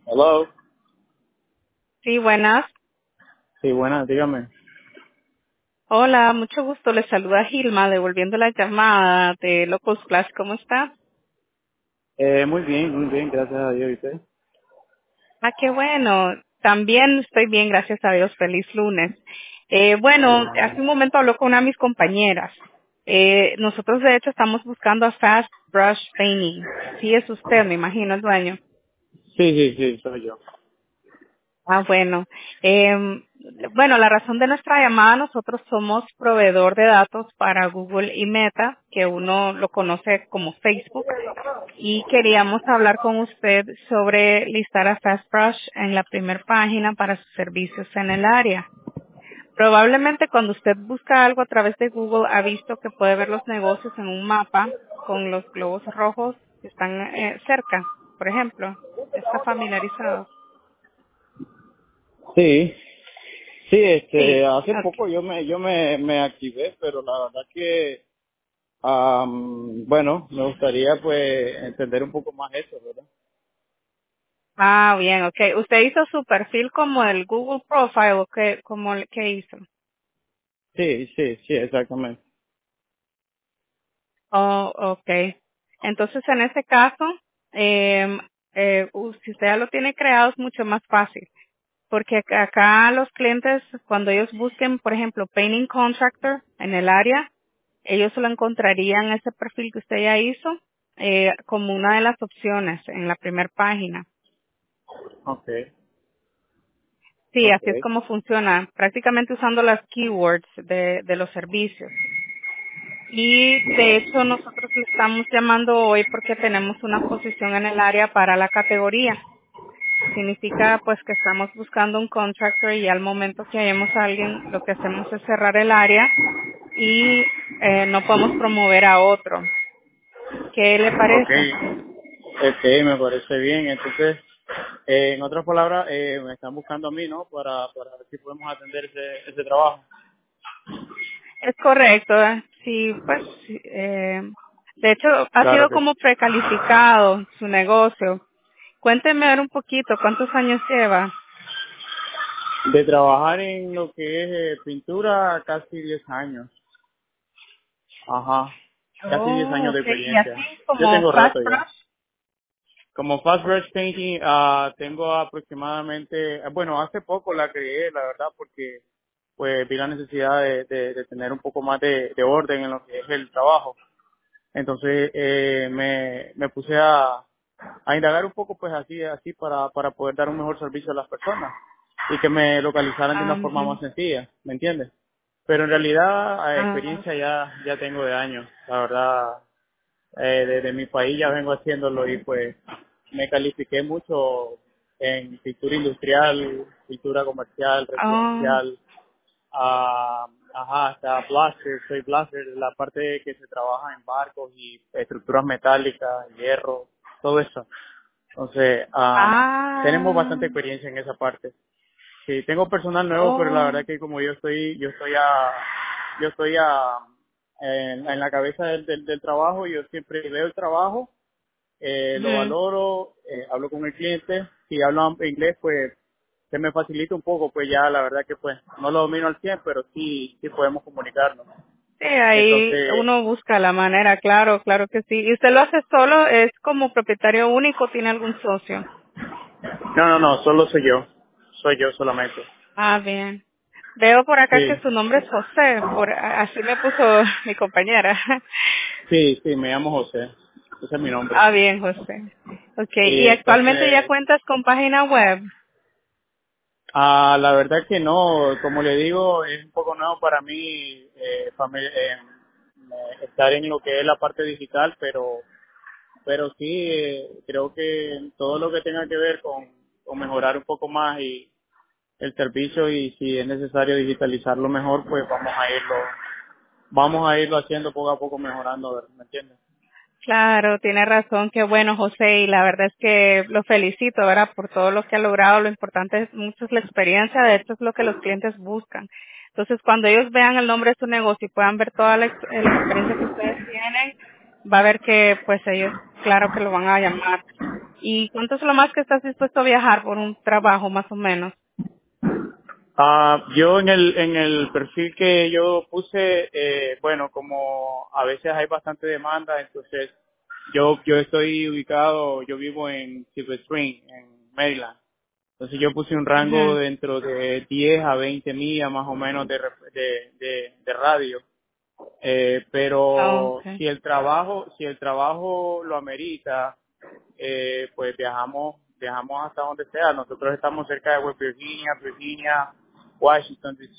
Hello. Sí, buenas. Sí, buenas, dígame. Hola, mucho gusto. Le saluda Gilma, devolviendo la llamada de Locos Class. ¿Cómo está? Muy bien, gracias a Dios. ¿Y usted? Ah, qué bueno. También estoy bien, gracias a Dios. Feliz lunes. Bueno, hace un momento habló con una de mis compañeras. Nosotros, de hecho, estamos buscando a Fast Brush Painting. Sí, es usted, me imagino, el dueño. Sí, soy yo. Ah, bueno. Bueno, la razón de nuestra llamada, nosotros somos proveedor de datos para Google y Meta, que uno lo conoce como Facebook, y queríamos hablar con usted sobre listar a FastBrush en la primera página para sus servicios en el área. Probablemente cuando usted busca algo a través de Google ha visto que puede ver los negocios en un mapa con los globos rojos que están cerca, por ejemplo. ¿Está familiarizado? Sí, sí, Sí. hace Ok. poco me activé, pero la verdad que, bueno, me gustaría pues entender un poco más eso, ¿verdad? Ah, bien, okay. ¿Usted hizo su perfil como el Google Profile o qué, como qué hizo? Sí, exactamente. Oh, okay. Entonces, en ese caso, si usted ya lo tiene creado es mucho más fácil, porque acá los clientes, cuando ellos busquen, por ejemplo, painting contractor en el área, ellos lo encontrarían ese perfil que usted ya hizo como una de las opciones en la primera página. Okay, Sí, así es okay, como funciona, prácticamente usando las keywords de los servicios. Y de hecho nosotros le estamos llamando hoy porque tenemos una posición en el área para la categoría. Significa pues que estamos buscando un contractor y al momento que hayamos a alguien lo que hacemos es cerrar el área y no podemos promover a otro. ¿Qué le parece? okay, me parece bien. Entonces, en otras palabras, me están buscando a mí, ¿no? Para ver si podemos atender ese trabajo. Es correcto, ¿eh? Sí, pues sí, de hecho ha Claro sido que como sí. precalificado su negocio. Cuénteme ahora un poquito, ¿cuántos años lleva? De trabajar en lo que es pintura, casi 10 años. Ajá. Casi 10 Oh, años de okay. Y experiencia. así Yo como tengo rato Fast ya. Brush. Como Fast Brush Painting, tengo aproximadamente, bueno, hace poco la creé, la verdad, porque pues vi la necesidad de tener un poco más de orden en lo que es el trabajo. Entonces me puse a indagar un poco pues así para poder dar un mejor servicio a las personas y que me localizaran de una forma más Ujú. sencilla, ¿me entiendes? Pero en realidad Ah, experiencia ya tengo de años, la verdad, desde mi país ya vengo haciéndolo y pues me califiqué mucho en pintura industrial, pintura comercial, ah, residencial, hasta blaster, soy blaster, la parte que se trabaja en barcos y estructuras metálicas, hierro, todo eso. Entonces, tenemos bastante ah, experiencia en esa parte. Sí, tengo personal nuevo, pero la oh, verdad que como yo estoy en la cabeza del trabajo, yo siempre veo el trabajo, lo ujú. valoro, hablo con el cliente, si hablo inglés, pues se me facilita un poco, pues ya la verdad que pues no lo domino al 100 pero sí podemos comunicarnos. Sí, ahí Entonces, uno busca la manera, claro, claro que sí. ¿Y usted lo hace solo? ¿Es como propietario único? ¿Tiene algún socio? no, solo soy yo solamente. Ah, bien. Veo por acá que Sí, su nombre es José, así me puso mi compañera. sí, me llamo José, ese es mi nombre. Ah, bien, José. Okay, Y ¿y actualmente ya entonces, cuentas con página web? la verdad que no, como le digo, es un poco nuevo para mí estar en lo que es la parte digital, pero sí, creo que todo lo que tenga que ver con mejorar un poco más y el servicio y si es necesario digitalizarlo mejor, pues vamos a irlo haciendo poco a poco mejorando, ¿me entiendes? Claro, tiene razón, qué bueno, José, y la verdad es que lo felicito, ¿verdad? Por todo lo que ha logrado, lo importante es mucho es la experiencia, de hecho es lo que los clientes buscan. Entonces, cuando ellos vean el nombre de su negocio y puedan ver toda la experiencia que ustedes tienen, va a ver que, pues ellos, claro que lo van a llamar. ¿Y cuánto es lo más que estás dispuesto a viajar por un trabajo, más o menos? Yo en el perfil que yo puse, bueno, como a veces hay bastante demanda, entonces yo estoy ubicado, yo vivo en Silver Spring, en Maryland. Entonces yo puse un rango Ujú. dentro de 10 a 20 millas más o menos de radio. Oh, Pero okay. si el trabajo lo amerita, pues viajamos hasta donde sea. Nosotros estamos cerca de West Virginia, Washington D.C.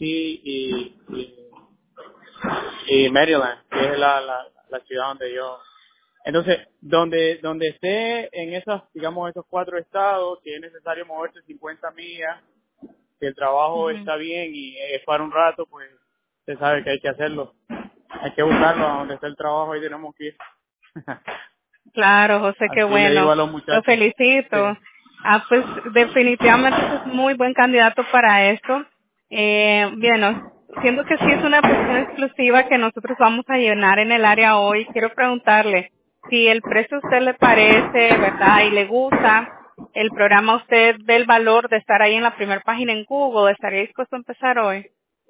y Maryland, que es la ciudad donde yo. Entonces, donde esté en esos 4 estados, si es necesario moverse 50 millas, si el trabajo Ujú. está bien y es para un rato, pues se sabe que hay que hacerlo. Hay que buscarlo a donde está el trabajo y tenemos que ir. Claro, José, qué Así le digo bueno. a los Lo muchachos. Sí. felicito. Pues definitivamente ese es muy buen candidato para esto. Bueno, siendo que sí es una posición exclusiva que nosotros vamos a llenar en el área hoy, quiero preguntarle si el precio a usted le parece, ¿verdad? Y le gusta el programa, usted ve el valor de estar ahí en la primera página en Google, ¿estaría dispuesto a empezar hoy?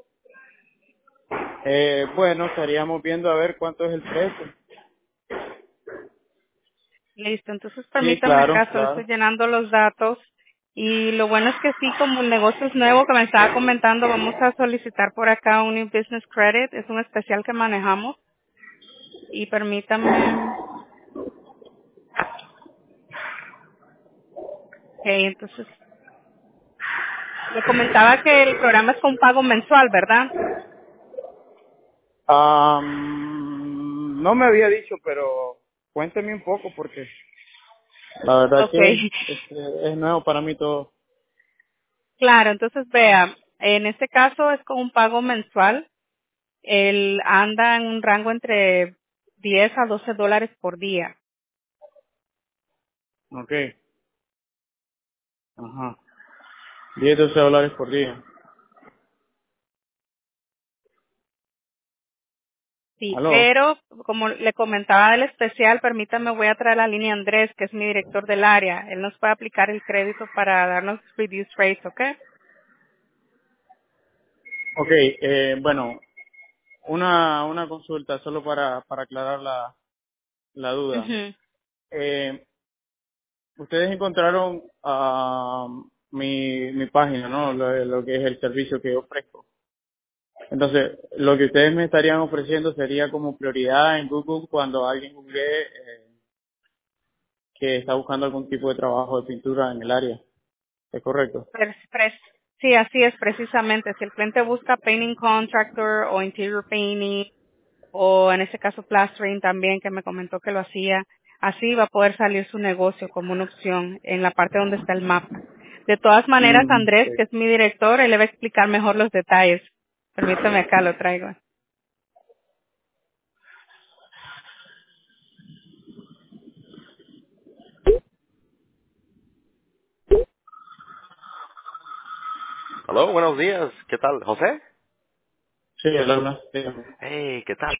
Bueno, estaríamos viendo a ver cuánto es el precio. Listo, entonces Sí, permítame claro, acá, solo estoy claro. llenando los datos. Y lo bueno es que sí, como el negocio es nuevo que me estaba comentando, vamos a solicitar por acá un New Business Credit, es un especial que manejamos. Y permítame, ok, entonces, le comentaba que el programa es con pago mensual, ¿verdad? No me había dicho, pero cuénteme un poco porque la verdad Ok, que es nuevo para mí todo. claro, entonces vea, en este caso es con un pago mensual, él anda en un rango entre 10 a 12 dólares por día. Ok. Ajá. 10 12 dólares por día. Sí, ¿Aló? pero como le comentaba del especial, permítame, voy a traer a la línea Andrés, que es mi director del área. Él nos puede aplicar el crédito para darnos reduced rates, ¿ok? Ok, bueno, una consulta solo para aclarar la duda. Ujú. Eh, ustedes encontraron mi página, ¿no? Lo que es el servicio que ofrezco. Entonces, lo que ustedes me estarían ofreciendo sería como prioridad en Google cuando alguien googlee que está buscando algún tipo de trabajo de pintura en el área. ¿Es correcto? Sí, así es precisamente. Si el cliente busca painting contractor o interior painting o en este caso plastering también, que me comentó que lo hacía, así va a poder salir su negocio como una opción en la parte donde está el mapa. De todas maneras, Andrés, Sí. que es mi director, él le va a explicar mejor los detalles. Permítame acá, lo traigo. Aló, buenos días. ¿Qué tal, José? Sí, él habla. Dígame. Hey, ¿qué tal?